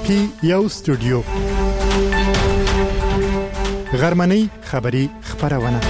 کې یو استودیو غرمنۍ خبری خبرونه.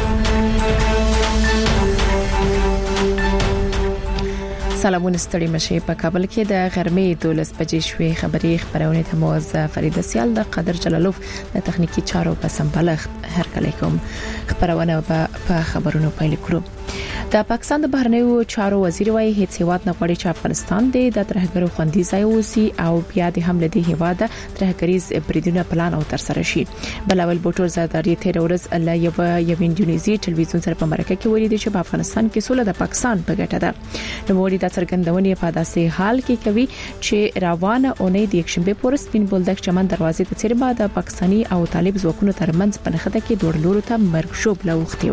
سلامونه ستړي مشه په کابل کې د غرمې 12 بجې شوې خبری خبرونه ته موزه فرید سیال د قدر جلالوف د تخنیکی چارو په سمبلغت هر کله کوم خبرونه په خبرونو پیل کړو. د پاکستان د بهرنیو چارو وزیر وايي هیڅ هیواد نه غواړي چې افغانستان د ترهګرو خوندي ځای وسی او بیا د حمله دی هیواد ترهګریز بریدونه پلان او تر سره شي. بلاول بوټور زاداری تیر ورځ الله یو انډونیزي ټلویزیون سره په مرکه کې ویلي چې په افغانستان کې سوله د پاکستان په ګټه ده. نو وړي د څرګندونې په داسې حال کې کوي چې روانه اونۍ د یکشنبه پورې سپین بولدک چمن دروازې ته چیرې بعد پاکستاني او طالب ځواکونو ترمنځ په نخښه کې دوړ لورو ته مرګ شوب لوختي و.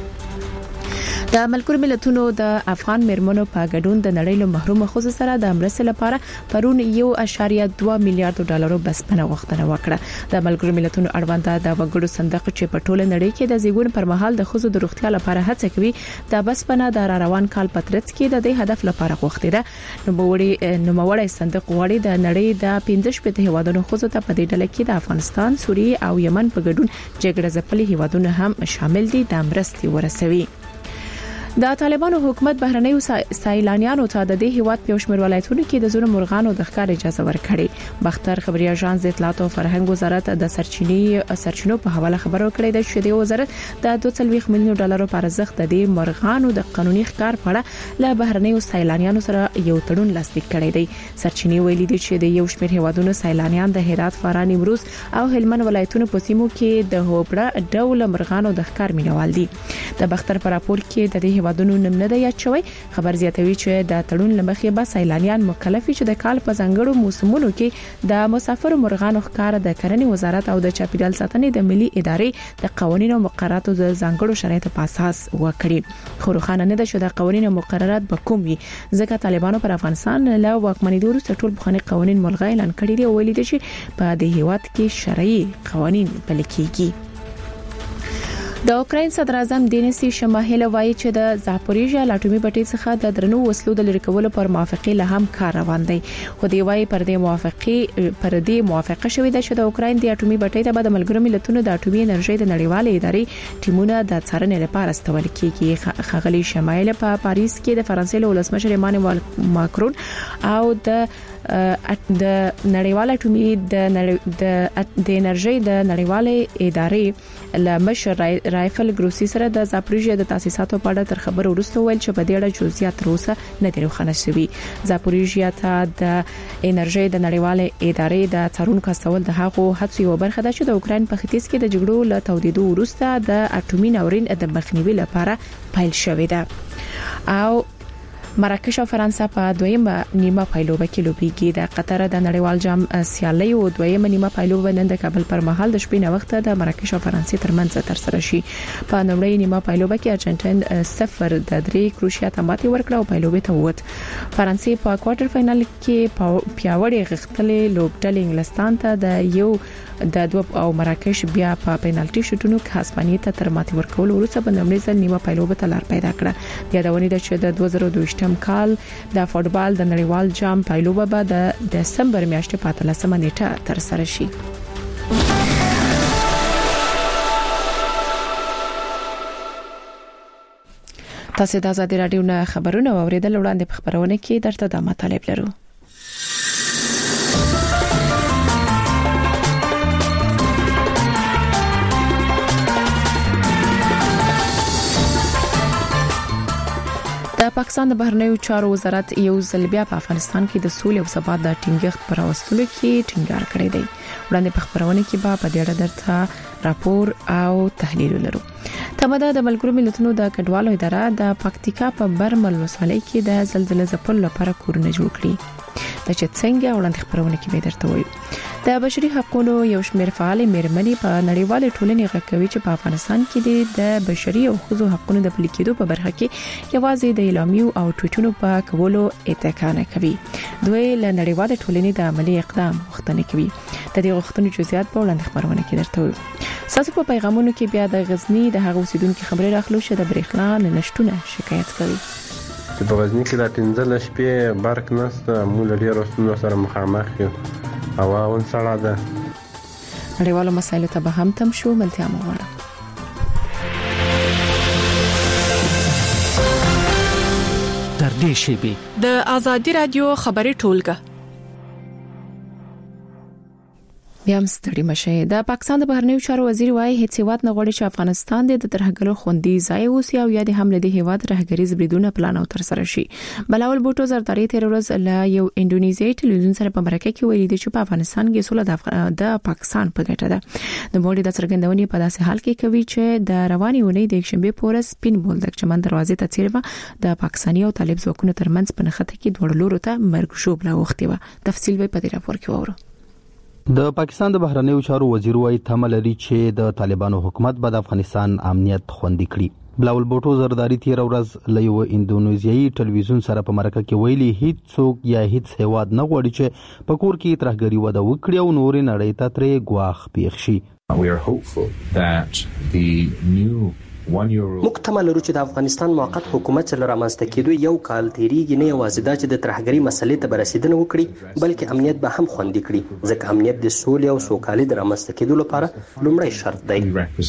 د ملګرو ملتونو د افغان مرمنو په ګډون د نړۍ له محروم خصوص سره د مرستې لپاره پرون 1.2 میلیارډ ډالرو بسپنه وختنه وکړه. د ملګرو ملتونو اړوند د وګړو صندوق چې په ټوله نړۍ کې د زیږون پر مهال د خصوص د روغتیا لپاره هڅه کوي د بسپنه د روان کال پترڅ کې د دې هدف لپاره غوښتي ده. نوموړی صندوق غواړي د نړۍ د 15 هیوادونو خصوص ته په دې ډله کې د افغانستان، سوریه او یمن په ګډون جګړه ځپلي هیوادونه هم شامل دي د مرستې ورسوي. د طالبانو حکومت بهرنیو سایلانیانو ته د دې هیواد په شمیر ولایتونو کې د زور مرغانو د ښکار اجازه ورکړي. بختر خبري اژانس د اطلاعات او فرهنګ وزارت د سرچینو په حواله خبرو کړې ده چې د وزارت د 2.2 میلیون ډالرو پر ارزښت د دې مرغانو د قانوني ښکار په اړه له بهرنیو سایلانیانو سره یو تړون لاسلیک کړی دی. سرچینې ویلي دي چې د یو شمیر هیوادونو سایلانیان د هرات، فراه، نیمروز او هلمند ولایتونو په سیمو کې د هوبړه ډول مرغانو د ښکار مینوال دي. د بختر پر راپور کې د دې هیوادونو نوم نه دی یاد شوی. خبر زیاتوي چې د تړون لمخې به سایلانیان مکلف چې د کال په ځانګړو موسمونو کې د مسافر مرغانو ښکار د کرنې وزارت او د چاپیریال ساتنې د ملي ادارې د قوانینو او مقرراتو د ځانګړو شرایطو په اساس وکړي. خو روښانه نه ده چې د قوانینو او مقررات به کوم وي ځکه طالبانو پر افغانستان له واکمنۍ وروسته ټول بخښنې قوانین ملغا اعلان کړي دي او ویلي دي چې په دې هیواد کې شرعي قوانین پلي کیږي. د اوکراین صدر اعظم دینیس شماهل وایي چې د زاپوریژیا اټومي بټۍ څخه د درنو وسلو د لرې کولو پر موافقه له هم کار روان دی. خو دی وایي پر دې موافقه شوې ده چې د اوکراین د اټومي بټۍ ته د ملګرو ملتونو د اټومي انرژي د نړیوالې ادارې ټیمونه د څارنې لپاره استول کیږي. خغلی شماهل په پاریس کې د فرانسې له ولسمشر ایمانوئل ماکرون او د نړیواله اټومي د انرژي د نړیوالې ادارې لمشر رایفل ګروسی سره د زاپوریژیا د تاسیساتو په اړه تر خبرو وروسته ویل چې په دې اړه جزئیات روسه نه دي روښانه شوي. زاپوریژیا ته د انرژي د نړیوالې ادارې د څارونکو استول د هغو هڅو یو برخه ده چې د اوکراین په ختیځ کې د جګړو له تودیدو وروسته د اټومي ناورین د مخنیوي لپاره پیل شوې ده. او مراکش او فرانسه په دویمه نیمه پایلوبه کې لوبېږي. د قطر د نړیوال جام سیالي او دویمه نیمه پایلوبه نن د کابل پر مهال د شپې نه وخت د مراکش او فرانسې ترمنځ تر سره شي. په نومړی نیمه پایلوبه کې ارجنټاین 0-3 کروشیا ته ماتې ورکړه او پایلوبه ته ووت. فرانسې په کوارټر فائنل کې پیاوړی غښتلې لوبډلې انګلستان ته د 2 او مراکش بیا په پینالټي شوټونو کې هسپانیې ته تر ماتې ورکول وروسته په نومړي ځل نیمه پایلوبه ته لار پیدا کړه. یادونه ده چې د 2022 کال د فوټبال د نړیوال جام پایلوبه به د دسمبر میاشتې په 13 نیټه تر سره شي. تاسو د آزادي رادیو نه خبرونه اوریدل وړاندې په خبرونه کې درته د مطالب لرو. د پاکستان د بهرنیو چارو وزارت یو ځل بیا په افغانستان کې د سولې او ثبات د ټینګښت پر راوستلو کې ټینګار کړی دی. وړاندې په خبرونه کې به په دې اړه درته راپور او تحلیل لرو. تمدا د ملګرو ملتونو د کډوالو اداره د پکتیکا په برمل ولسوالۍ کې د زلزلې ځپلو لپاره کورونه جوړ کړي. د چې څنګه وړاندې خبرونه کې به درته وایو. د بشري حقوقو یو شمېر فعال مېرمنې په نړیوالې ټولنې غږوي چې په افغانستان کې د بشري او ښځو حقوقو د پلي کېدو په برخه کې یوازې د اعلامیو او ټویټونو په کولو اتکا نه کوي. دوی له نړیوالې ټولنې د عملی اقدام غوښتنه کوي. د دې غوښتنو جزئیات په وړاندې خبرونه کې درته وایو. ساسو په پیغامونو کې بیا د غزنی د هغه اوسیدونکو خبرې راخلو چې د برېښنا نشټونه شکایت کوي. په غزنی کې د 15 شپې برق نشته، موږ ډېر ستونزو سره مخامخ یو. هوا ونسړه ده. نړیوالو مسایلو ته به هم تم شو. ملتیا مو غواړم. در دې شیبې د آزادي رادیو خبري ټولګه بیا ستړي مشه. د پاکستان د بهرنیو چارو وزیر وايي هیڅ هیواد نه غواړي چې افغانستان د ترهګرو خوندي ځای اوسي او یا د حمله د هیواد رهګریز بریدونه پلان او تر سره شي. بلاول بوټو زرداری تیر ورځ له یو انډونیزیایي ټلویزیون سره په مرکه کې ویلي چې په افغانستان کې سوله د پاکستان په ګټه ده. د موړي د څرګندونې په داسې حال کې کوي چې د رواني ونې د شنبه پورې سپین بولدک چمن دروازې ته چیرې د پاکستاني او طالب ځواکونو ترمنځ په نښته کې دوړ لورو ته مرګ شوبله وختي و. تفصیل به په دې راپور کې وورو. د پاکستان د بهرنیو چارو وزیر وايي تمه لري چې د طالبانو حکومت به د افغانستان امنیت خوندي کړي. بلاول بوټو زرداری تیر ورځ له یو انډونیزیایي ټلویزیون سره په مرکه کې ویلي هیڅ څوک یا هیڅ هیواد نه غواړي چې په کور کې ترهګري وده وکړي او نورې نړۍ ته ترې ګواښ پیښ شي. We are hopeful that the new موږ تمه لرو چې د افغانستان موقت حکومت چې رامنځته کېدو یو کال تیریږي نه یوازې دا چې د ترهګرۍ مسلې ته برسیدنه وکړي بلکې امنیت به هم خوندي کړي ځکه امنیت د سولې او سوکالۍ د رامنځته کېدو لپاره لومړی شرط دی.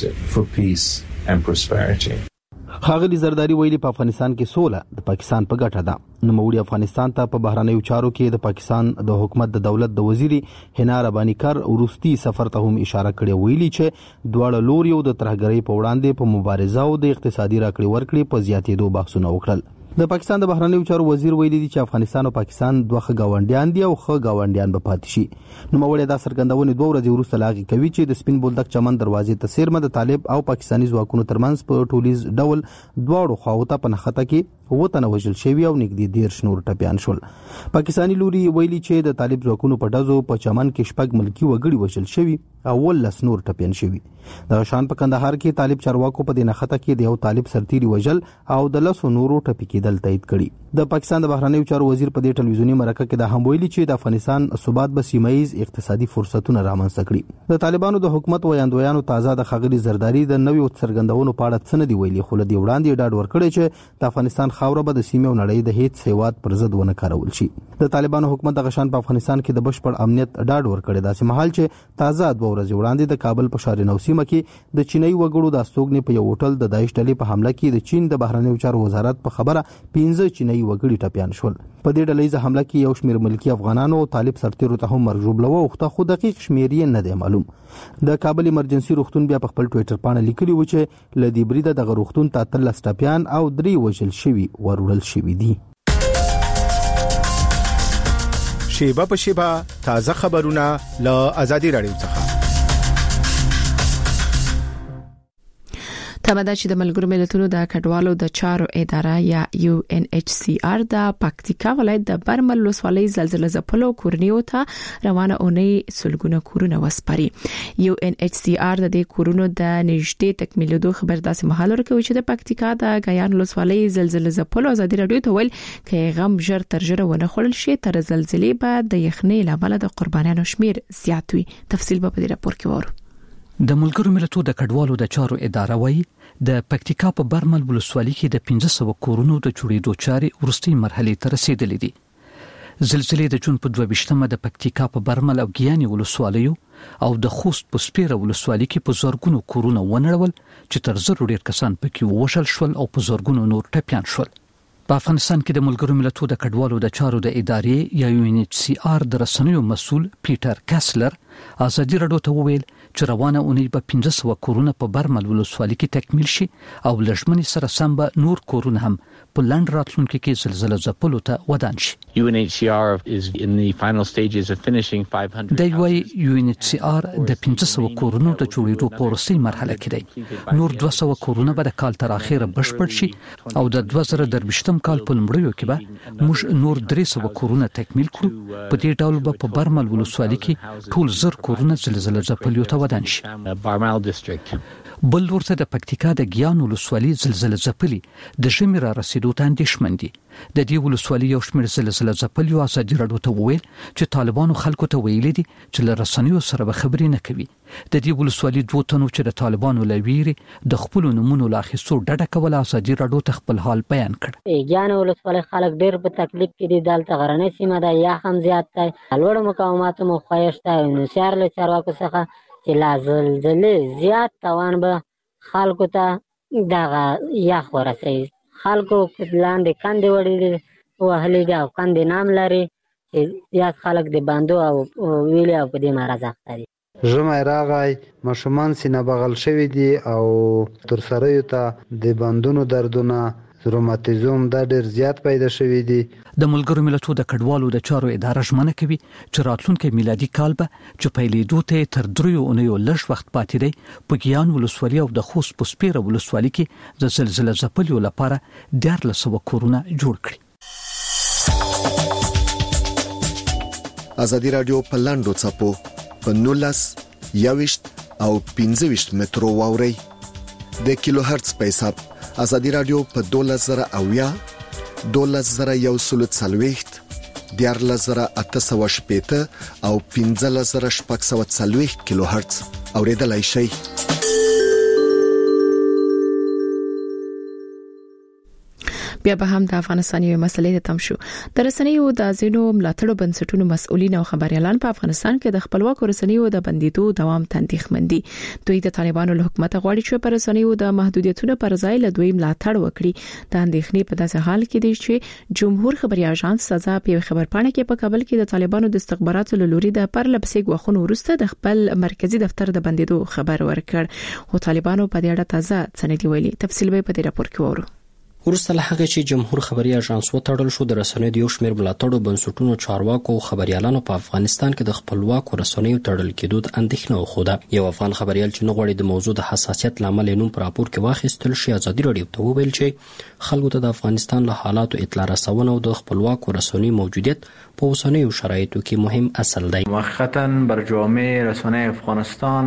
خاغلی زرداری ویلي په افغانستان کې سوله د پاکستان په ګټه ده. نوموړي افغانستان ته په بهرنیو چارو کې د پاکستان د حکومت د دولت د وزیري حنا رباني کار ورستي سفر ته هم اشاره کړې ویلي چې دواړه لوري د ترهګرۍ په وړاندې په مبارزه او د اقتصادي راکړې ورکړې په زیاتېدو بحثونه وکړل. د پاکستان د بهرنیو چارو وزیر ویلي دی چې افغانستان او پاکستان دوه ګاونډیان دي او ښه ګاونډیان به پاتې شي. نوموړي دا څرګندونه 2 ورځې وروسته لاغي کوي چې د سپین بولدک چمن دروازې ته سیرمه د طالب او پاکستاني ځواکونو ترمنځ په ټولیز ډول دواړو خواو ته په نښته کې وطن وژل شوی او نږدې 13 نور ټپيان شول. پاکستاني لوري ویلي چې د طالب ځواکونو په ډزو په چمن کې شپږ ملکی وګړي وژل شوی او 19 نور ټپيان شوی. د شان په کندهار کې طالب چارواکو په دې نښته کې د یو طالب سرتیري وژل او د 10 نورو ټپي کېدل تایید کړي. د پاکستان د بهرنیو چارو وزیر په دې ټلویزیونی مرکه کې دا هم ویلي چې د افغانستان ثبات به سیمایي اقتصادي فرصتونه رامنځته کړي. د طالبانو د حکومت ویاندویانو تازه د خغلی زرداری د نویو څرګندونو په اړه څه نه دی ویلي خو لدی وړاندې ډاډ ورکړي چې د افغانستان خاوره به د سیمې او نړۍ د هیڅ هیواد پر ضد ونه کارول شي. د طالبانو حکومت د غشان په افغانستان کې د بشپړ امنیت ډاډ ورکړي داسې مهال چې تازه 2 ورځې وړاندې د کابل په شارنو سیمه کې د چینی وګړو د استوګنې په یو هوټل د داعش ډلې په حمله کې د چین د بهرنیو چارو وزارت په خبره 15 چینی وګړي ټپيان شول. په دې ډلې ځه حمله کې یو شمېر ملکی افغانانو او طالب سرتیرو ته هم مرګ ژوبله وخته خو دقیق شمېر یې نه دی معلوم. د کابل ایمرجنسي روغتون بیا په خپل ټوئیټر باندې لیکلی و چې لدی بریده د روغتون ته 13 ټپيان او 3 وژل شوی ورول شوی دي. شیبه په شیبه تازه خبرونه له آزادي رادیو څخه. تمدا چې د ملګرو ملتونو د کډوالو د چارو اداره یا UNHCR د پکتیکا ولایت د برمل ولسوالۍ زلزلې ځپلو کورنیو ته روانه اونۍ سلګونه کورونه وسپاري. UNHCR د دې کورونو د نږدې تکمیلېدو خبر داسې مهال ورکوي چې د پکتیکا د غیان ولسوالۍ زلزلې ځپلو آزادي رادیو ته ویل کې غم ژر تر ژره ونه خړل شي تر زلزلې بعد د یخنۍ لامل د قربانیانو شمیر زیات وي. تفصیل په دې راپور کې وره. د ملګرو ملتونو د کډوالو د چارو اداره وايي د پکتیکا په برمل ولسوالۍ کې د 1500 کورونو د جوړېدو چارې ورستۍ مرحلې ته رسیدلې دي. زلزلې د جون په 22مه د پکتیکا په برمل او ګیاني ولسوالیو او د خوست په سپیره ولسوالۍ کې په زورګونو کورونه ونړول چې تر زر ډیر کسان پکې وشل شول او په زورګونو نور ټپيان شول. په افغانستان کې د ملګرو ملتونو د کډوالو د چارو د ادارې یا UNHCR د رسنیو مسؤل پیټر کاسلر آزادي رادیو ته وویل چې روانه اونۍ به 1500 کورونه په برمل ولسوالۍ کې تکمیل شي او لږمنې سره سم به نور کورونه هم په لاند راتلونکو کې زلزلې ځپلو ته ودان شي. UNHCR is in the final stages of finishing 500. د UNHCR د 1500 کورونو د جوړېدو په وروستۍ مرحله کې دی. نور 200 کورونه به د کال تر اخره بشپړ شي او د 2023م کال په لومړیو کې به موږ نور 300 کورونه تکمیل کړو. په دې ډول به په برمل ولسوالۍ کې ټول زر کورونه زلزلې ځپلو ته ودان شي. بل ورته د پکتیکا د ګیان ولسوالۍ زلزلې ځپلي د ژمي را رسیدو ته اندېښمن دي. د دې ولسوالۍ یو شمېر زلزلې ځپلي ازادي راډیو ته وویل چې طالبانو خلکو ته ویلي دي چې له رسنیو سره به خبرې نه کوي. د دې ولسوالۍ 2 تنو چې د طالبانو لویري د خپل نمونه لا اخیستو ډډه کوله ازادي راډیو ته خپل حال بیان کړ. ګیان ولسوالۍ خلک ډېر په تکلیف کې دي. دلته غرنۍ سیمه ده، یا هم زیات دی، لوړ مقاومت مو خوښته نو سیار له چارواکو څخه چې لا زلزلې زیات توان به خلکو ته دغه یخ ورسوي. خلکو لاندې کندې وهلې دي او کندې نام لري چې زیات خلک د باندو او ویلې او په دې مرض اخته دي. ژمی راغی، ماشومان سینه بغل شوي دي او تر سره ته د باندونو دردونه روماتیزم دا ډېر زیات پیدا شوي دي. د ملګرو ملتونو د کډوالو د چارو اداره ژمنه کوي چې راتلونکي میلادي کال به چې پیلېدو ته تر 3 اونیو لږ وخت پاتې دی په ګیان ولسوالۍ او د خوست په سپیره ولسوالۍ کې د زلزلې ځپلو لپاره 1400 کورونه جوړ کړي. ازادي راډیو په لاندو چپو په 19 21 او 25 مترو واوري د کیلو هرتز په حساب ازادي راډیو په 12000 12140 14880 او 15640 کیلو هرتز اوریدلای شئ. بیا به هم د افغانستان یو مسلې ته تم شو. د رسنیو د ځینو ملاتړو بنسټونو مسؤلین او خبريالان په افغانستان کې د خپلواکو رسنیو د بندیدو دوام تندېښمن دي. دوی د طالبانو له حکومت غواړي چې پر رسنیو د محدودیتونو پر ځای له دوی ملاتړ وکړي. د اندېښنې په داسې حال کې دي چې جمهور خبري اژانس سزا په خبرپاڼه کې په کابل کې د طالبانو د استخباراتو لوري د پرلپسې غوښنو وروسته د خپل مرکزی دفتر د بندیدو خبر ورکړ. او طالبانو په دې اړه تازه څه ویلي. تفصیل به په دې راپور کې وورو. ورسته له هغه چې جمهور خبري اژانس وټړل شو، د رسنیو د یو شمېر ملاتړو بنسټونو چارواکو او خبريالانو په افغانستان کې د خپلواکو رسنیو تړل کېدو د اندېښنه وخوده. یو افغان خبريال چې نغوړي د موضوع د حساسیت لامل نوم پر راپور کې واخیستل شي، ازادي راډیو ته وویل چې خلکو ته د افغانستان له حالاتو اطلاع رسونه او د خپلواکو رسنیو موجودیت په اوسنیو شرایطو کې مهم اصل دی. موقتا بر جامعه رسانه افغانستان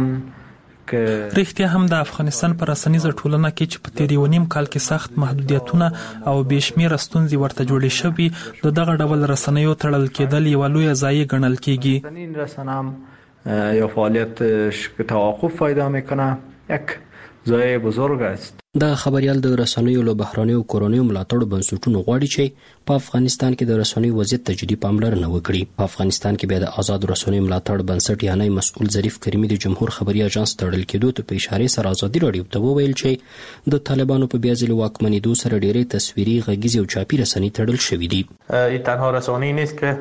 رښتیا هم د افغانستان پر رسنیزه ټولنه کې چې په تیری ونیم کال کې سخت محدودیتونه او بشمیر ستونزې ورته جوړې شوې، دغه ډول رسنیو تړل کېدل یو لوی ضایع ګڼل کېږي. رسانه یا فعالیتش که توقف پیدا میکنه یک ضایع بزرگ است. د خبريال د رسنیو له بهراني او کورونیو ملاتړو بنسټونو غواړي چې په افغانستان کې د رسنیو وضعیت ته جدي پاملرنه وکړي. په افغانستان کې بیا د آزاد رسنیو ملاتړ بنسټ یعنی مسؤل ظریف کریمي د جمهور خبري اژانس تړل کېدو ته په اشاره سره ازادي راډیو ته وویل چې د طالبانو په بیا ځل واکمنېدو سره ډېرې تصویري غږیزې او چاپي رسنۍ تړل شوې دي. این تنها رسانه‌ای نیست که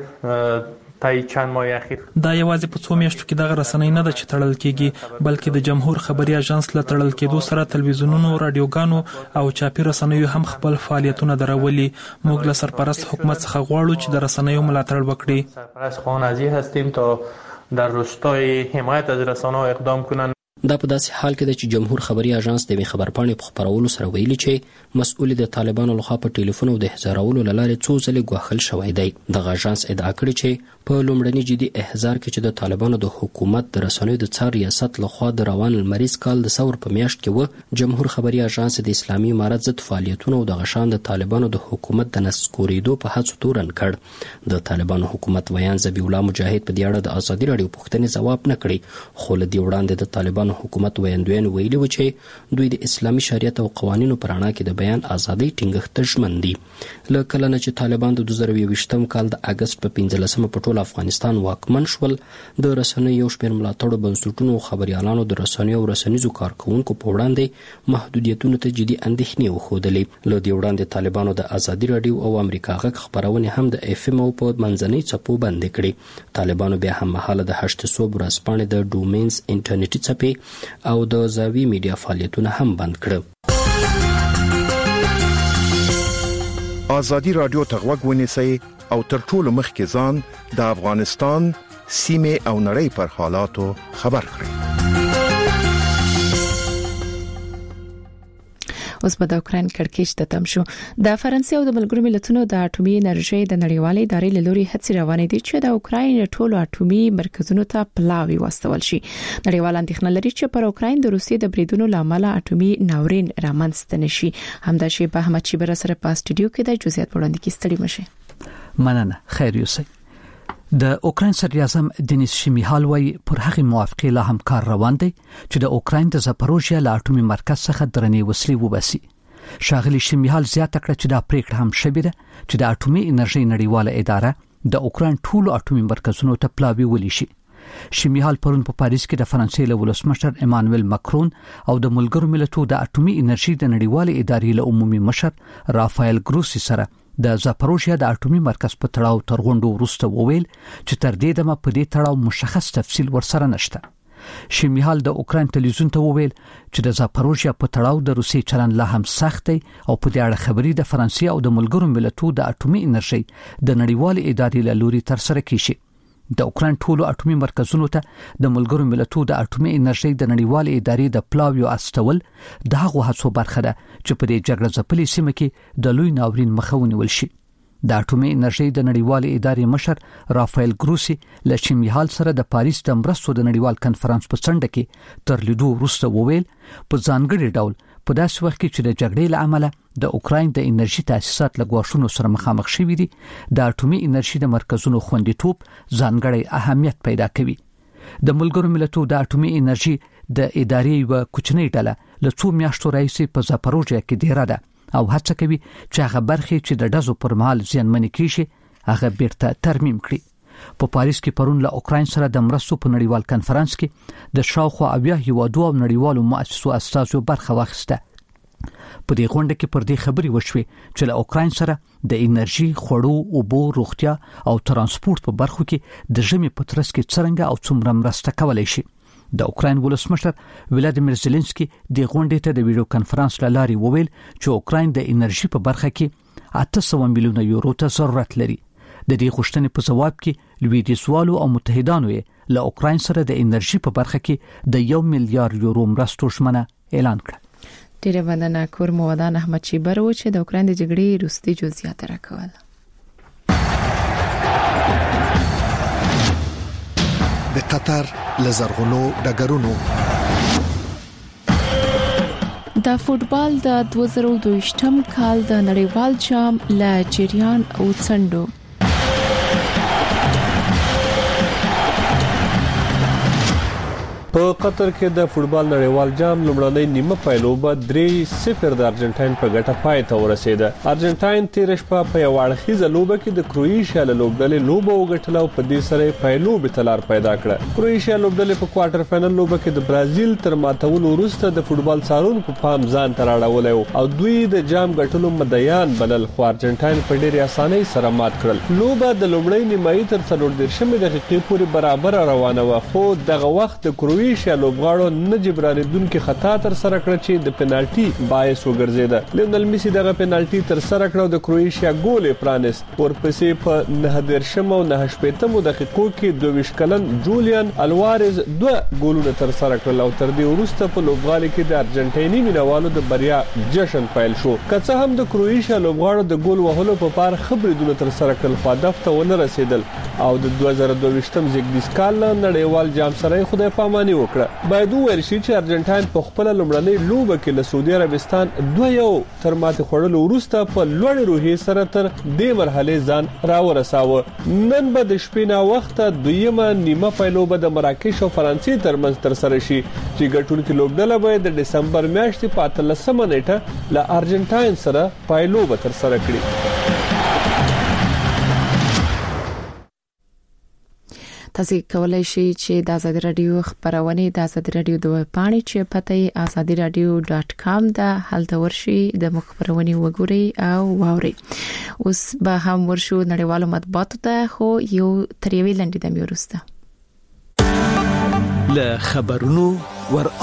تای چند ماه اخیر دا یوازې په څو میاشتو کې دغه رسنۍ نه ده چې تړل کېږي، بلکې د جمهور خبري اژانس له تړل کېدو سره تلویزیونونو، رادیوګانو او چاپي رسنیو هم خپل فعالیتونه درولي. موږ له سرپرست حکومت څخه غواړو چې د رسنیو ملاتړ وکړي. سرپرست خانزی هستیم تا در راستای حمایت از رسانه‌ها اقدام کنند. دا په داسې حال کې چې جمهور خبري اژانس د خبرپاڼې په خبرولو سره ویلي چې مسؤل د طالبانو لخوا په ټلیفون او د احضارولو لاره څو ځله غوښل شوی دی. دغه اژانس ادعا کړې چې په لومړني جدي احضار کې چې د طالبانو د حکومت د رسنیو د څار ریاست لخوا د روان المریز کال د ثور په میاشت کې و، جمهور خبري اژانس د اسلامي امارت ضد فعالیتونو او د غشان د طالبانو د حکومت د نسکورېدو په هڅو تورن کړ. د طالبانو حکومت ویان ذبیح الله مجاهد په دې اړه د ازادي راډیو پوښتنې ځواب نه کړی، خو له دې وړاندې د طالبانو حکومت ویاندویان ویلي و چې دوی د اسلامي شریعت او قوانینو پر اړه کې د بیان ازادي ټینګښت ژمن دي. له کله نه چې طالبان د 2020 کال د اگست په 15مه په ټول افغانستان واکمن شول، د رسنیو یو شمېر ملاتړو بنسټونو او خبريالانو د رسنیو او رسنیزو کارکونکو په وړاندې محدودیتونو ته جدي اندېښنې وښودلې. له دې وړاندې طالبانو د ازادي راډیو او امریکا غږ خبرونه هم د اف ام او په منځنۍ څپو بند کړې. طالبانو بیا هم مهاله د 800 ورځپاڼې د ډومینز انټرنیټي څپې او د زاوی میډیا فعالیتونه هم بند کړل. ازادي راډیو ته غوږ ونیسئ او تر ټولو مخکې ځان د افغانستان سیمه او نړۍ پر حالاتو خبر کړئ. اوس په د اوکرين کړکېچ ته تم شو. د فرانسې او د ملګرو ملتونو د اټومي انرژي د نړیوالې ادارې له لوري هڅې روانې دي چې د اوکرين ټولو اټومي مرکزونو ته پلاوي واستول شي. نړیوال اندېښنه لري چې پر اوکرين د روسي د بریدونو لامل اټومي ناورین رامنځته نشي. همدا شی په احمد شیبر سره په استودیو کې د جزئیات وړاندې کې ستړي مشه. مننه خیر یوسف. د اوکرين صدراعظم دنیس شمیهال وایي پر هغه موافقه لا هم کار روان دی چې د اوکرين د زاپاروژیا له اټومي مرکز څخه درنې وسلې وباسي. شاغلی شمیهال زیاته کړه چې دا پریکړه هم شوې ده چې د اټومي انرژي نړیواله اداره د اوکرين ټولو اټومي مرکزونو ته پلاوي ولي شي. شمیهال پرون په پاریس کې د فرانسې له ولسمشر ایمانوئل ماکرون او د ملګرو ملتونو د اټومي انرژي د نړیواله ادارې له عمومي مشر رافایل ګروسی سره د زاپاروژیا د اټومي مرکز په تړاو تر غونډو وروسته وویل چې تر دې دمه په دې تړاو مشخص تفصیل ورسره نشته. شمیهال د اوکرين ټلویزیون ته وویل چې د زاپاروژیا په تړاو د روسي چلن لا هم سخت دی او په دې اړه خبري د فرانسې او د ملګرو ملتونو د اټومي انرژي د نړیوال ادارې له لوري تر سره کیږي. د اوکرين ټولو اټومي مرکزونو ته د ملګرو ملتونو د اټومي انرژي د نړیوال ادارې د پلاویو استول د هغه هڅو برخه ده چې په دې جګړه ځپلې سیمه کې د لوی ناورین مخه ونیول شي. د اټومي انرژي د نړیوال ادارې مشر رافایل ګروسی له شمیهال سره د پاریس د مرستو د نړیوال کنفرانس په څنډه کې تر لیدو وروسته وویل په ځانګړي ډول په داسې وخت کې چې د جګړې له امله د اوکرين د انرژي تاسیسات له ګواښونو سره مخامخ شوي دي د اټومي انرژي د مرکزونو خوندیتوب ځانګړی اهمیت پیدا کوي. د ملګرو ملتونو د اټومي انرژي د ادارې یو کوچنی ډله له 2 میاشتو راځي په زاپاروژیا کې ډیره ده او هڅه کوي چې هغه برخې چې د ډزو پر مهال زیانمنې کیږي هغه بیرته ترمیم کړي. په پاریس کې پرون له اوکرين سره د مرستو په نړیوال کنفرانس کې د شاوخوا 80 هیوادو او نړیوالو مؤسسو استازو برخه واخیسته. په دې غونډه کې پر دې خبري وشوي چې له اوکرين سره د انرژي، خوړو، اوبو، روغتیا او ترانسپورت په برخو کې د ژمي په ترڅ کې څنګه او څومره مرسته کولای شي. د اوکرين ولسمشر ولادیمیر زيلنسکي د غونډې ته د ویډیو کنفرانس لاري وویل چې اوکرين د انرژي په برخه کې 800 میلیونه یورو ته ضرورت لري. د دې غوښتنې په جواب کې لویدیځوالو او متحدانو یې له اوکرين سره د انرژي په برخه کې د 1 میلیارډ یورو مرستو شمنه اعلان کړ. ډیره مننه کور مودان احمد شیبر و چې د اوکرين د جګړې وروستي جزئیات راکول. د قطر لزرغونو ډګرونو د فوتبال د 2022م کال د نړیوال جام له جریان او څنډو په قطر کې د فوتبال نړیوال جام لومړنۍ نیمه پایلوبه 3-0 د ارجنټاین په ګټه پای ته ورسېده. ارجنټاین تیر شپه په یو اړخیزه لوبه کې د کروئیشیا له لوبډلې لوبه وګټله او په دې سره پایلوبې تلار پیدا کړه. کروئیشیا لوبډلې په کوارټر فائنل لوبه کې د برازیل تر ماتولو وروسته د فوتبال څارونکو په پام ځان ته راوړل او دوی د جام ګټلو مدعیان بلل، خو ارجنټاین په ډېرې اسانۍ سره مات کړل. لوبه د لومړۍ نیمایي تر 40 دقیقې پورې برابر روانه و، خو دغه وخت د کروئیشیا لوبغاړو نه جبرانیدونکو خطا تر سره کړ چې د پنالټي باعث وګرځیده. لیونل میسی دغه پنالټي تر سره کړ او د کروئیشیا ګول پرانست. ورپسې په 9 او 9 دقیقو کې 22 کلن جولیان الوارز 2 ګولونه تر سره کړل او تر دې وروسته په لوبغالي کې د ارجنټایني مینوالو د بریا جشن پیل شو. که څه هم د کروئیشیا لوبغاړو د ګول وهلو په پار خبرېدونه تر سره کړل، خو هدف ته ونه رسیدل او د 2022م زیږدیز کال نړیوال جام سره خدای پاماني وکړه. باید وویل شي چې ارجنټاین په خپل لومړنۍ لوبه کې له سعودي عربستان 2-1 تر ماتې خوړلو وروسته په لوړ روحیې سره تر دې مرحله ځان راورساوه. نن به د شپې نه وخت دویمه نیمه پایلوبه د مراکش او فرانسې ترمنځ تر سره شي چې ګټونکو لوبډله به د دسمبر میاشتې په 13 نیټه له ارجنټاین سره پایلوبه تر سره کړي. تاسو کولای شئ چې د آزادي رادیو خبرونه د آزادي رادیو د ویب پاڼې چې پته azadiradio.com د هلته ورشي د مخبرونه وګورئ او واورئ. اوس به هم ورشو نړیوالو مطبوعاتو ته، خو یو تریوي لنډه د میورسته له خبرونو ور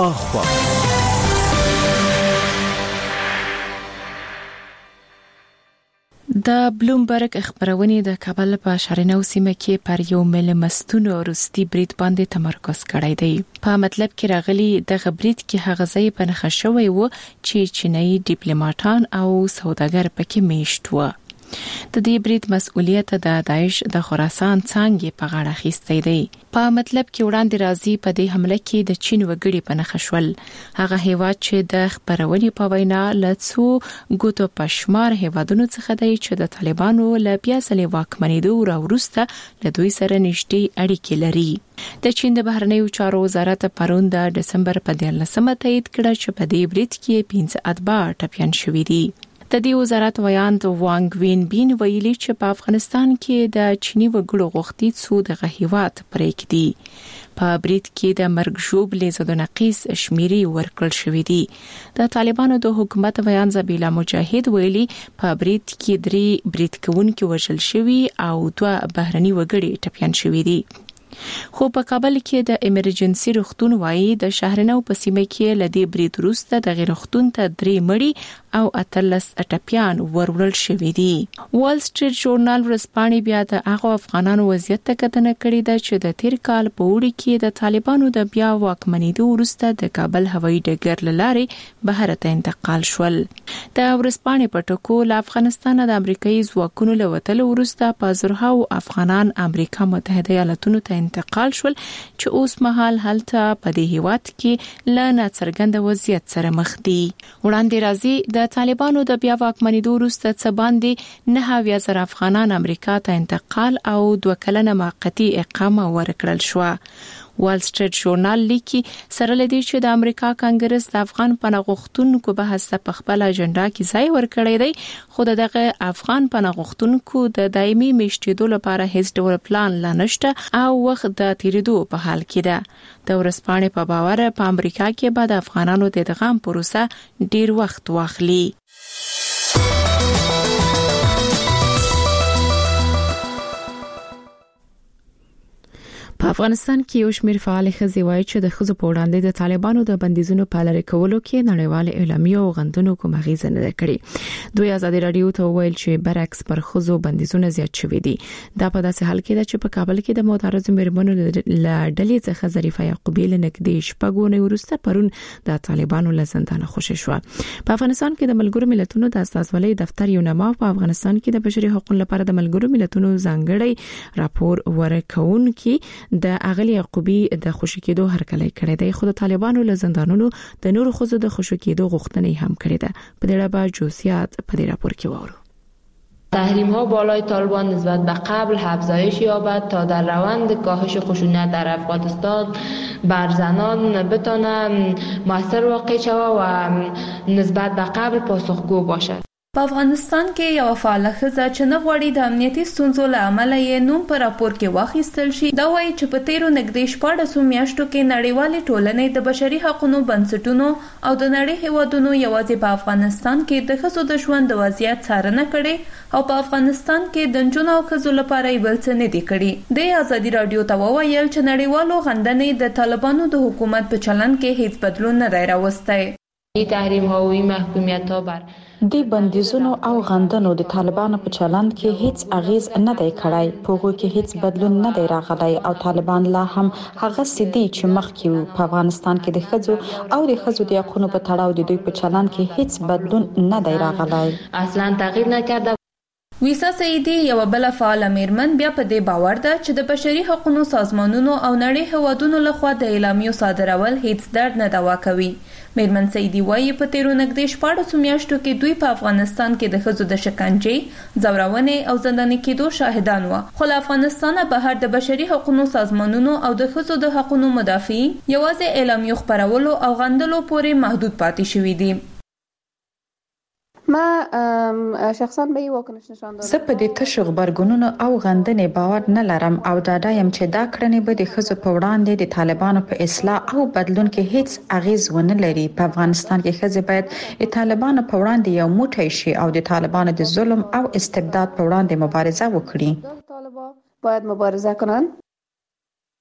اخوا د بلومبرګ خبرونه د کابل په شارنو سیمه کې پر یو مل مستونو روسي برید باندې تمرکز کړی دی. په مطلب کې راغلي د غبرید کې هغه ځای په نخښه شوی و چې چینایي ډیپلوماټان او سوداګر پکې میشت و. د دې برید مسؤلیت د داعش د خراسان څنګه په غاړه اخیستی دی. په مطلب کې وړاندې راځي په دې حمله کې د چین وګړي په نخښه شول. هغه هیواد چې د خبرونې په وینا لڅو ګوتو پشمار هیوادونو څخه دی چې د طالبانو له بیا ځلې واکمنېدو وروسته له دوی سره نږدې اړیکې لري. د چین د بهرنیو چارو وزارت پرون د دسمبر په 14مه تایید کړ چې په دې برید کې 15 اتباع ټپيان شوي دي. د دې وزارت ویاند وانګ وین بین ویلي چې په افغانستان کې د چینی وګړو غوښتي څو د غهیوات پرېږدي. په برید کې د مرګ ژوبلې زده نقیس شمیري ورکړل شوې دي. د طالبانو د حکومت ویاند زبیلا مجاهد ویلي په برید کې 3 برید کوونکي وژل شوي او 2 بهرني وګړي ټپيان شوي دي. خو په کابل کې د ایمرجنسي روغتون وایي د شهرنو په سیمه کې لدی برید وروسته د غیر روغتون ته 3 مړي او 18 ټپيان ورول شوې دي. وال سټریټ ژورنال ورسپانې بیا د هغه افغانانو وضعیت ته کتنه کړې ده چې د تیر کال په وړي کې د طالبانو د بیا واکمنېدو وروسته د کابل هوایي ډګر لاره بهر ته انتقال شول. د ورسپانې په ټکو له افغانستان د امریکایي ځواکونو له وتلو وروسته په زرهاو افغانان امریکا متحده ایالاتونو ته انتقال شول چې اوس مهال هلته په دې هیواد کې له ناڅرګند وضعیت سره مخ دي. وړاندې راځي د طالبانو د بیا واکمنېدو وروسته څه باندې 9,000 افغانان امریکا ته انتقال او 2 کلنه موقتی اقامه ورکړل شو. وال سټریټ ژورنال لیکي سره لدی چې د امریکا کانګرس د افغان پناهغښتونکو بحث په خپل اجنډا کې ځای ورکړی دی. خو دغه افغان پناهغښتونکو د دایمي میشتېدو لپاره هیڅ ډول پلان لا نشته او وخت د تیریدو په حال کې ده. د ورسپانې په باور په امریکا کې به د افغانانو د ادغام پروسه ډیر وخت واخلي. په افغانستان کې یو شمېر فعال ښځې وایي چې د ښځو په وړاندې د طالبانو د بندیزونو په لری کولو کې نړیوال اعلامیه او غندنو کوم اغیزه نه کړې. دوی آزادي رادیو ته ویل چې برعکس پر ښځو بندیزونه زیات شوي دي. دا په داسې حال کې ده چې په کابل کې د معترض میرمنو له ډلې څخه ظریفه یعقوبی له نږدې شپږ وروسته پرون د طالبانو له زندانه خوشی شو. په افغانستان کې د ملګرو ملتونو د استازولۍ دفتر یو نامه په افغانستان کې د بشري حقوقو لپاره د ملګرو ملتونو ځانګړی راپور ورکونکي د اغلی یعقوبی د خوشی کېدو هرکلی کړی دی. خو د طالبانو له زندانونو د نورو ښځو د خوشی کېدو غوښتنه هم کړې ده. په دې اړه جزئیات په دې راپور کې وورو. تحریم ها بالای طالبان نسبت به قبل افزایش یابد تا در روند کاهش خشونت در افغانستان بر زنان بتوانند مؤثر واقع شود و نسبت به قبل پاسخگو باشد. په افغانستان کې یو فعاله ښځه چې نه غواړي د امنیتي ستونزو له امله یې نوم په راپور کې واخیستل شي دا وایي چې په تیرو نږدې 14 میاشتو کې نړیوالې ټولنې د بشري حقوقو بنسټونو او د نړۍ هیوادونو یوازې په افغانستان کې د ښځو د ژوند د وضعیت څارنه کړې او په افغانستان کې د نجونو او ښځو لپاره یې بل څه نه دي کړي. د آزادي رادیو ته وویل چې نړیوالو غندنې د طالبانو د حکومت په چلند کې هیڅ بدلون نه دی راوستی. تحریم ها و محکومیت ها بر د بندیزونو او غندنو د طالبانو په چلند کې هیڅ اغیز نه دی کړی. په هغه کې هیڅ بدلون نه دی راغلی او طالبان لا هم هغه سدي چې مخکې وو. په افغانستان کې د ښځو او د ښځو د حقوقو په تړاو د دوی په چلند کې هیڅ بدلون نه دی راغلی. اصلا تغییر نکرده. ویسا سعیدی یو بل فعال میرمن بیا په دې باور ده چې د بشري حقوقو سازمانونو او نړۍ هیوادونو لخوا د اعلامیو صادرول هیڅ درد نه دوا کوي. میرمن سعیدی وایي په تیرو نږدې 14 میاشتو کې دوی په افغانستان کې د ښځو د شکنجې، ځورونې او زنداني کېدو شاهدان وو. خو له افغانستانه بهر د بشري حقوقو سازمانونو او د ښځو د حقوقو مدافعین یوازې اعلامیو خپرولو او غندلو پورې محدود پاتې شوي دي. ما شخصا به یو کنش نشان دادم. زه په دې تشو خبرګونونو او غندنې باور نه لرم او ډاډه یم چې دا کړنې به د ښځو په وړاندې د طالبانو په اصلاح او بدلون کې هیڅ اغیز ونه لري. په افغانستان کې ښځې باید د طالبانو په وړاندې یو موټی شي او د طالبانو د ظلم او استبداد په وړاندې مبارزه وکړي. طالبان باید مبارزه کنن.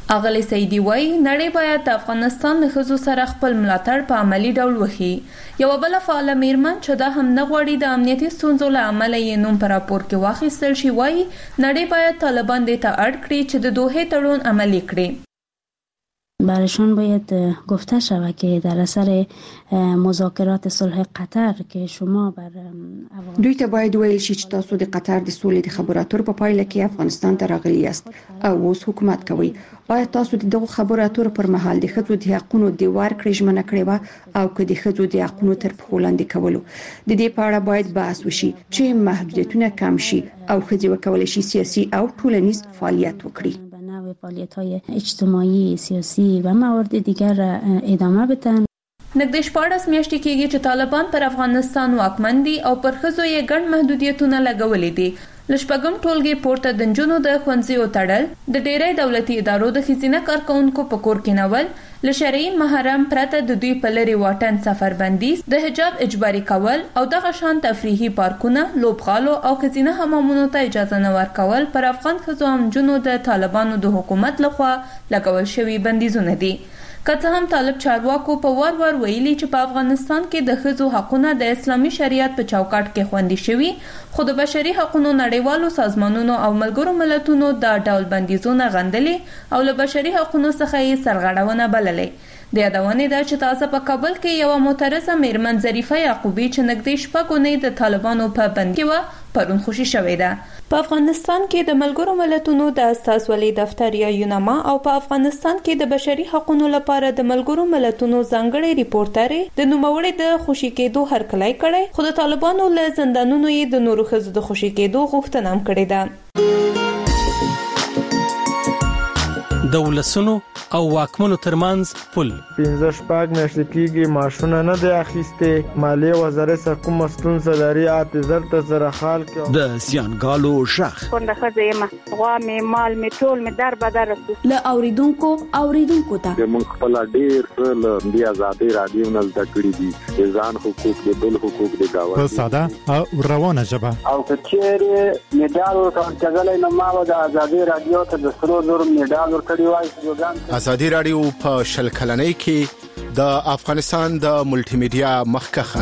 اغلی سیدی وای نړۍ باید د افغانستان د ښځو سره خپل ملاتړ په عملی ډول وکړي. یو بل فعال میرمن چې دا هم نه غواړي د امنیتي ستونزو له امله یې نوم په راپور کې واخیستل شي وای نړۍ باید طالبان دې ته اړ کړي چې د دوحه تړون عملی کړي. برایشان باید گفته شود که در اثر مذاکرات صلح قطر که شما بر دوی ته باید ویل شي چې تاسو د قطر د سولې د خبرو اترو په پایله کې افغانستان ته راغلي یاست او اوس حکومت کوي. آیا تاسو د دغه خبرو اترو پر مهال د ښځو د حقونو د ورکړې ژمنه کړې وه او که د ښځو د حقونو تر پښو لاندې کولو؟ د دې په اړه باید بحث وشي چې محدودیتونه کم شي او ښځې وکولای شي سیاسي او ټولنیز فعالیت وکړي. فعالیت‌های اجتماعی، سیاسی و موارد دیگر ادامه بدن. نږدې 14 میاشتې کېږي چې طالبان پر افغانستان واکمن دي او پر ښځو یې ګڼ محدودیتونه لګولي دي. له شپږم ټولګې پورته د نجونو د ښوونځیو تړل، د ډېری دولتي ادارو د ښځینه کارکوونکو په کور کېنول، له شرعي محرم پرته د دوی په لرې واټن سفر بندیز، د حجاب اجباري کول او دغه شان تفریحي پارکونه، لوبغالو او ښځینه حمامونو ته اجازه نه ورکول پر افغان ښځو او نجونو د طالبانو د حکومت لخوا لګول شوي بندیزونه دي. که څه هم طالب چارواکو په وار ویلي چې په افغانستان کې د ښځو حقونه د اسلامي شریعت په چوکاټ کې خوندي شوي، خو د بشري حقوقو نړیوالو سازمانونو او ملګرو ملتونو دا ډول بندیزونه غندلي او له بشري حقوقو څخه یې سرغړونه بللې. د یادونې ده چې تازه په کابل کې یو معترضه میرمن ظریفه یعقوبی چې نږدې 6 اونۍ د طالبانو په بند کې و پرون خوشي شوې ده. په افغانستان کې د ملګرو ملتونو د استازولۍ دفتر یا یوناما او په افغانستان کې د بشري حقوقو لپاره د ملګرو ملتونو ځانګړي ریپورټر د نوموړي د خوشي کېدو هرکلی کړی، خو د طالبانو له زندانونو یې د نورو ښځو د خوشي کېدو غوښتنه هم کړې ده. د ولسونو او واکمنو ترمنځ پل 15 میاشتې کېږي معاشونه نه دی اخیستې. مالیې وزارت څخه کومه ستونزه لري اعتذار ته سره حال کې د سیانګالو شخ څنګه ښځې یم غوا مې مال مې ټول مې در بدر له اوریدونکو ته موږ خپل ډیر له دې آزادۍ رادیو نه زده کړې دي ځان حقوق د بل حقوق د گاوند په ساده او روانه ژبه او کچېره میډال ورکړل نو ما د آزادۍ رادیو ته د سرو زر میډال ورکړی وای. آزادۍ رادیو په شل کلنۍ کې د افغانستان د ملټي میډیا مخکخه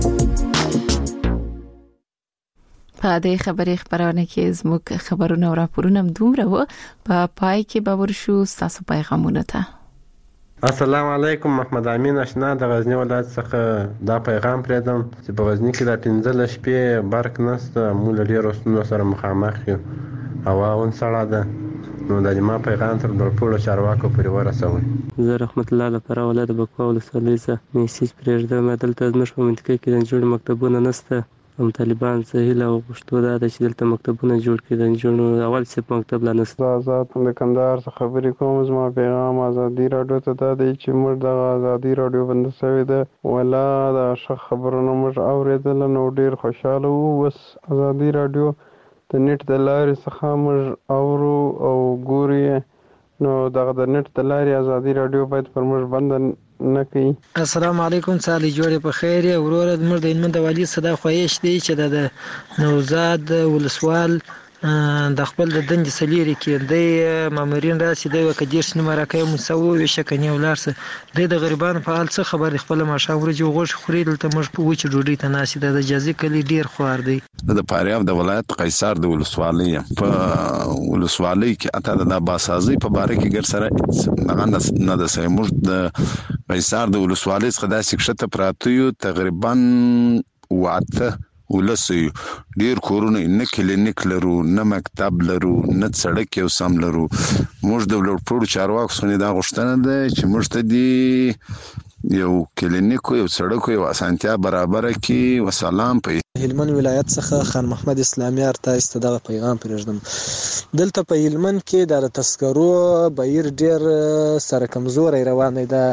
په دې خبرې خبرونه کې زموږ خبرونه او راپورونه دومره و په پای کې به ورشو تاسو پیغامونه ته. السلام علیکم، محمد امین آشنا د غزنی ولایت څخه دا پیغام پریدم چې په غزنی کې د 15 شپې برق نشته، موږ ډېر وسونو سره مخامخ یو او اون سره ده نو د ما پیغام تر ټولو چارواکو پورې ورسوي. زه رحمت الله لپاره ولادت بکوا ولسوالۍ څخه میسیج پرېږدم. دلته زموږ په منطقه کې د جوړ مکتبونه نشته. هم طالبان سهیل او غوښتو دا چې دلته مکتبونه جوړ کړي. د جوړ اول څه مکتب لا نشته. آزاد د کندهار څخه خبرې کوم. زما پیغام آزادۍ رادیو ته دا دی چې موږ د آزادۍ رادیو بند شوی ده ولا د ښه خبرونه موږ اورېدل نو ډېر خوشاله وو. بس آزادۍ رادیو د نت د لارې څخه موږ اورو او ګوري نو دغه د نت د لارې آزادۍ رادیو باید پر موږ بند نه کوي. السلام علیکم، سالي جوړې په خیر. ورور موږ د هلمند والي صدا خوښ دی چې د نوزاد ولسوال د خپل د دند سلیری کې د مامورین راسي د وکړیر سینما راکې مسو وشکنی ولارسه د غریبانو په حال څه خبر خپل ماشاور جو غوښ خوري دلته موږ په وچ ډوډۍ ته ناسي د جزي کلی ډیر خوار دی. د پاریاب د ولایت قیصر د ولسوالۍ په ولسوالۍ کې اته د باسازي په باره کې ګر سره نه د سیمور د قیصر د ولسوالۍ څخه د سکشته پراتیو تقریبا واته ولسي ډیر کورونه نه کلینیک لرو، نه مکتب لرو، نه سړک یو سم لرو. موږ د ټولو چارواکو څخه دا غوښتنه ده چې موږ ته دی یو کلینیک یو سړک یو اسانتیا برابر کړي. وسلام. په هلمند ولایت څخه خان محمد اسلامي ارتایست دغه پیغام پرېږدم. دلته په هلمند کې د تذکرو بهیر ډیر سره کمزوري روان دی. د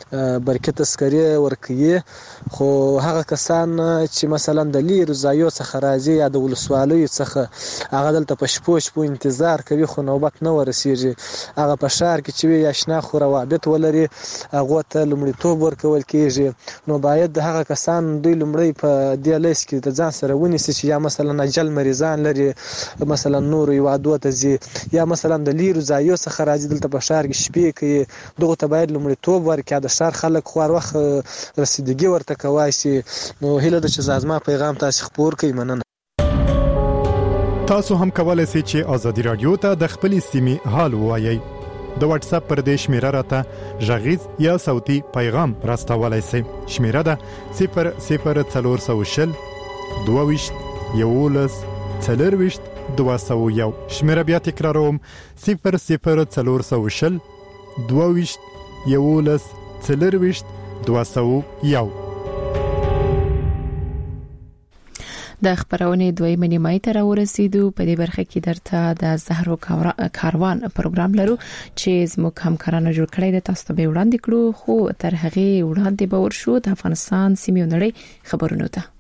برکت تسکری ورکوي خو هغه کسان چې مثلا د لیرو ځایو څخه راځي یا د ولسوالۍ څخه هغه دلته په شپو انتظار کوي خو نوبت نه ورسیږي هغه په شهر کې چې یا شنا خو روابط ولري هغه ته لومړیتوب ورکول کیږي نو باید هغه کسان دوی لومړی په دې لیست کې د ځان سره ونیسي چې یا مثلا اجل مریضان لري مثلا نور یوادو ته زی یا مثلا د لیرو ځایو څخه راځي دلته په شهر کې شپې کوي دغه ته باید لومړیتوب ورکړي د شهر خلک خو وخت رسیدګي ورته کوي شي نو هله د چې زازما پیغام تاسو خبر کوي مننه تاسو هم کولای شئ چې ازادي رادیو ته د خپل سیمې حال وایي د واتس اپ پر دې شمیره راته ژغیز یا صوتي پیغام راستولای شئ شمیره ده 00420 22 یولس څلرويشت 201 شمیره بیا تکراروم 00420 22 یولس څلرويشت 201 د خبرونه دویمه نیمه ته راورسیدو په دې برخه کې درته د زهرو کاروان پروګرام لرو چې زموږ همکارانو جوړ کړی د تاسو ته وړاندې کړو خو تر هغه وړاندې به ورشو د افغانستان سیمې نړۍ خبرونه ته